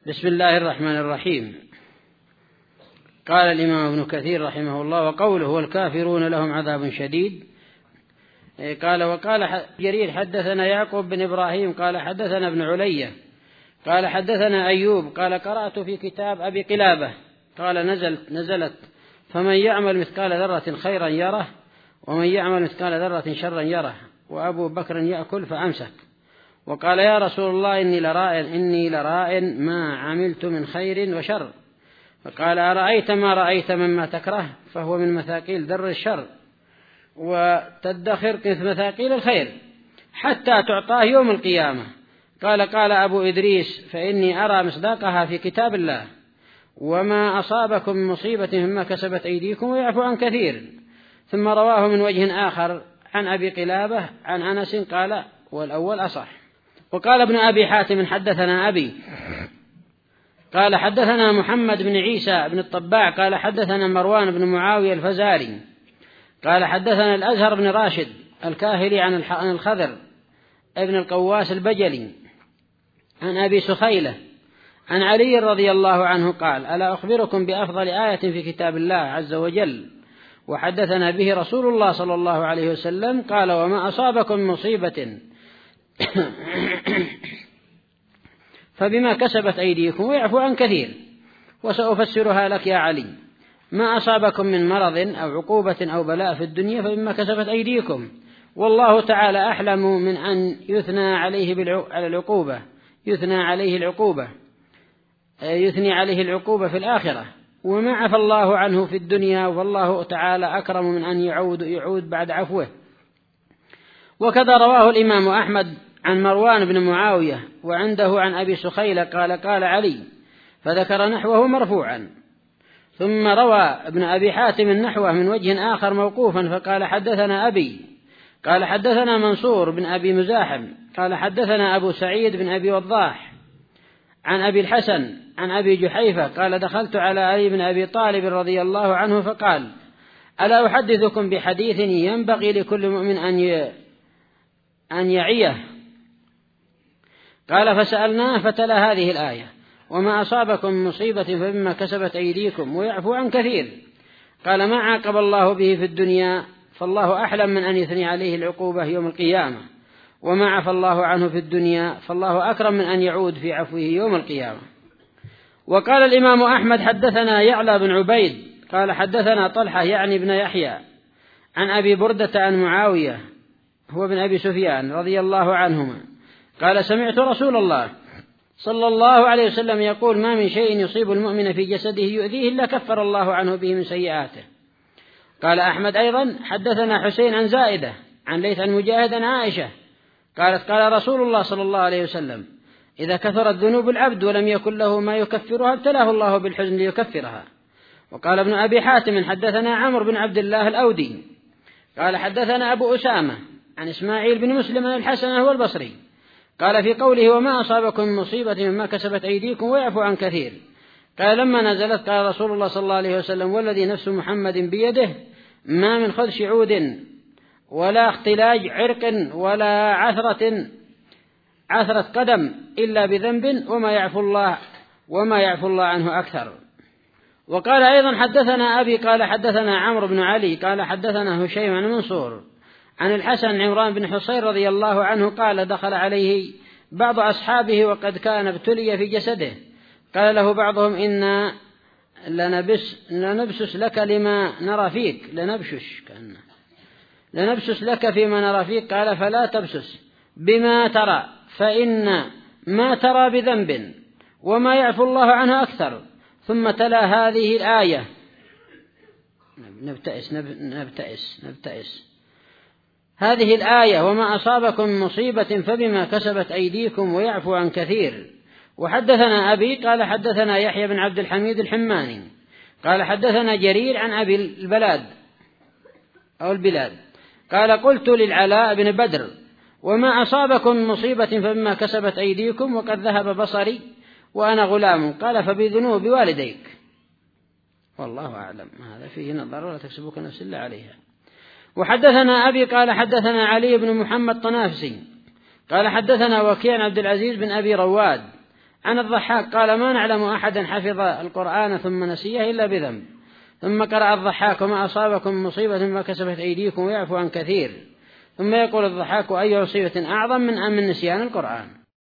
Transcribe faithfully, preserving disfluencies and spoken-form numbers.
بسم الله الرحمن الرحيم. قال الإمام ابن كثير رحمه الله: وقوله والكافرون لهم عذاب شديد. قال وقال جرير: حدثنا يعقوب بن إبراهيم قال حدثنا ابن علية قال حدثنا أيوب قال قرأت في كتاب أبي قلابة قال نزلت, نزلت فمن يعمل مثقال ذرة خيرا يره ومن يعمل مثقال ذرة شرا يره وأبو بكر يأكل فأمسك وقال: يا رسول الله إني لراء إني لراء ما عملت من خير وشر. فقال: أرأيت ما رأيت مما تكره فهو من مثاقيل در الشر وتدخر كنت مثاقيل الخير حتى تعطاه يوم القيامة. قال قال أبو إدريس: فإني أرى مصداقها في كتاب الله. وما أصابكم من مصيبة مما كسبت أيديكم ويعفو عن كثير. ثم رواه من وجه آخر عن أبي قلابة عن أنس قال: والأول أصح. وقال ابن أبي حاتم: حدثنا أبي قال حدثنا محمد بن عيسى بن الطباع قال حدثنا مروان بن معاوية الفزاري قال حدثنا الأزهر بن راشد الكاهلي عن الخضر ابن القواس البجلي عن أبي سخيلة عن علي رضي الله عنه قال: ألا أخبركم بأفضل آية في كتاب الله عز وجل وحدثنا به رسول الله صلى الله عليه وسلم؟ قال: وما أصابكم من مصيبة فبما كسبت أيديكم ويعفو عن كثير. وسأفسرها لك يا علي: ما أصابكم من مرض أو عقوبة أو بلاء في الدنيا فبما كسبت أيديكم، والله تعالى أحلم من أن يثنى عليه على العقوبة يثنى عليه العقوبة يثني عليه العقوبة في الآخرة. وما عفى الله عنه في الدنيا والله تعالى أكرم من أن يعود يعود بعد عفوه. وكذا رواه الإمام أحمد عن مروان بن معاوية وعنده عن أبي سخيلة قال قال علي، فذكر نحوه مرفوعا. ثم روى ابن أبي حاتم نحوه من وجه آخر موقوفا فقال: حدثنا أبي قال حدثنا منصور بن أبي مزاحم قال حدثنا أبو سعيد بن أبي وضاح عن أبي الحسن عن أبي جحيفة قال: دخلت على علي بن أبي طالب رضي الله عنه فقال: ألا أحدثكم بحديث ينبغي لكل مؤمن أن أن يعيه؟ قال: فسألناه فتلا هذه الآية: وما أصابكم من مصيبة فبما كسبت أيديكم ويعفو عن كثير. قال: ما عاقب الله به في الدنيا فالله أحلم من أن يثني عليه العقوبة يوم القيامة، وما عفى الله عنه في الدنيا فالله أكرم من أن يعود في عفوه يوم القيامة. وقال الإمام أحمد: حدثنا يعلى بن عبيد قال حدثنا طلحة يعني بن يحيى عن أبي بردة عن معاوية هو بن أبي سفيان رضي الله عنهما قال: سمعت رسول الله صلى الله عليه وسلم يقول: ما من شيء يصيب المؤمن في جسده يؤذيه إلا كفر الله عنه به من سيئاته. قال أحمد أيضا: حدثنا حسين عن زائدة عن ليث عن مجاهد عن عائشة قالت: قال رسول الله صلى الله عليه وسلم: إذا كثرت ذنوب العبد ولم يكن له ما يكفرها ابتلاه الله بالحزن ليكفرها. وقال ابن أبي حاتم: حدثنا عمرو بن عبد الله الأودي قال حدثنا أبو أسامة عن إسماعيل بن مسلم عن الحسن هو البصري قال في قوله: وما أصابكم من مصيبة مما كسبت أيديكم ويعفو عن كثير. قال: لما نزلت قال رسول الله صلى الله عليه وسلم: والذي نفس محمد بيده ما من خدش عود ولا اختلاج عرق ولا عثرة عثرة قدم إلا بذنب وما يعفو الله وما يعفو الله عنه أكثر. وقال أيضا: حدثنا أبي قال حدثنا عمرو بن علي قال حدثنا هشيم عن منصور عن الحسن عمران بن حصين رضي الله عنه قال: دخل عليه بعض أصحابه وقد كان ابتلي في جسده. قال له بعضهم: إنا لنبس لنبسس لك لما نرى فيك لنبشش كأنه لنبسس لك فيما نرى فيك. قال: فلا تبسس بما ترى فإن ما ترى بذنب وما يعفو الله عنه أكثر. ثم تلا هذه الآية: نبتئس نبتئس نبتئس هذه الآية: وما أصابكم مصيبة فبما كسبت أيديكم ويعفو عن كثير. وحدثنا أبي قال حدثنا يحيى بن عبد الحميد الحماني قال حدثنا جرير عن أبي البلاد أو البلاد قال: قلت للعلاء بن بدر: وما أصابكم مصيبة فبما كسبت أيديكم وقد ذهب بصري وأنا غلام. قال: فبذنوب والديك. والله أعلم. هذا فيه نظر ولا تكسبك نفس الله عليها. وحدثنا أبي قال حدثنا علي بن محمد طنافسي قال حدثنا وكيع عبد العزيز بن أبي رواد عن الضحاك قال ما نعلم أحدا حفظ القرآن ثم نسيه إلا بذنب. ثم قرأ الضحاك وما أصابكم مصيبة ما كسبت أيديكم ويعفو عن كثير. ثم يقول الضحاك أي مصيبة أعظم من أمن نسيان القرآن.